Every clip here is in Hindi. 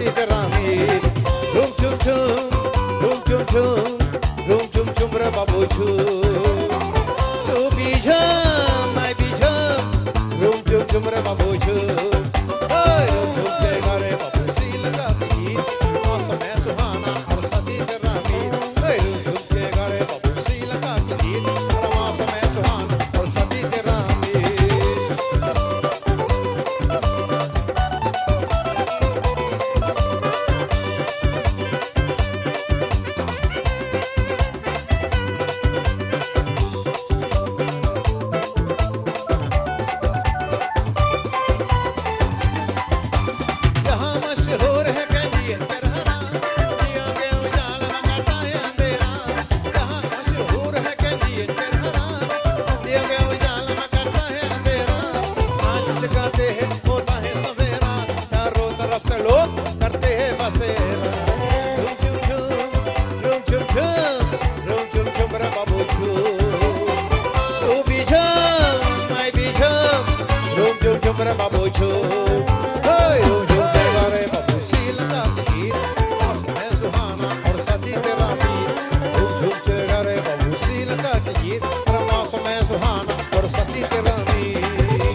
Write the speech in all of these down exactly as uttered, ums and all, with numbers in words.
साथी तेरा मीर झूम झूम झूम झूम झूम झूम झूम झूम झूम रे बाबू झूम तू भी झूम मैं भी झूम झूम झूम झूम रे बाबू झूम झूम झूम के रे बाबू सी लगा दी मौसम है सुहाना और साथी तेरा मीर झूम झूम के रे बाबू सी लगा दी मौसम है सुहाना और साथी तेरा बाबू झूम झूम झूम रे बाबू सी लगा दी मौसम है सुहाना और साथी तेरा मीर झूम झूम रे बाबू सी लगा दी मौसम है सुहाना और साथी तेरा मीर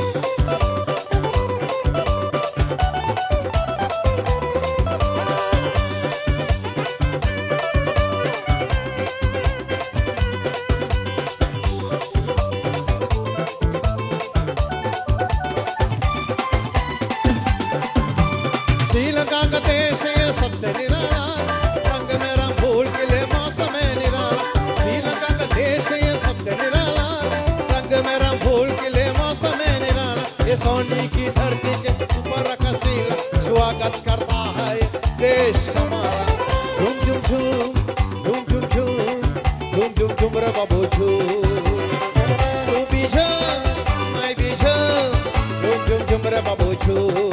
श्रीलंका का देश है सबसे निराला रंग में रंग फूल खिले मौसम है निराला श्रीलंका का देश है सबसे निराला रंग में रंग फूल खिले मौसम है निराला ये सोनी की धरती के ऊपर रखा श्रीला स्वागत करता है देश हमारा झूम झूम झूम झूम झूम झूम झूम झूम झूम रे बाबू झूम तू भी झूम मैं भी झूम झूम झूम झूम रे बाबू झूम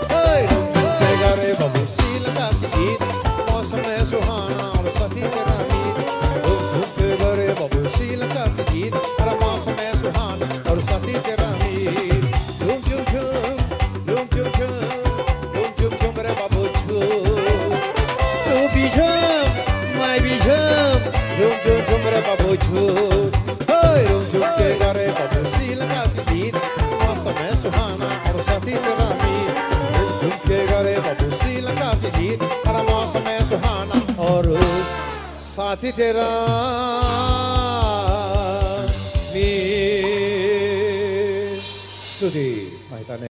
रे बाबू सी लगा दी मौसम है सुहाना और साथी तेरा मीर झूम झूम के रे बाबू सी लगा दी अरे मौसम है सुहाना और साथी तेरा मीर झूम झूम झूम झूम झूम झूम झूम झूम झूम रे बाबू झूम तू भी झूम मैं भी झूम झूम झूम झूम रे बाबू झूम झूम झूम के रे बाबू सी लगा दी मौसम है सुहाना और साथी तेरा मीर झुमके रे बाबू सी लगा दी हर मौसम है सुहाना और साथी तेरा मीर सुधीर।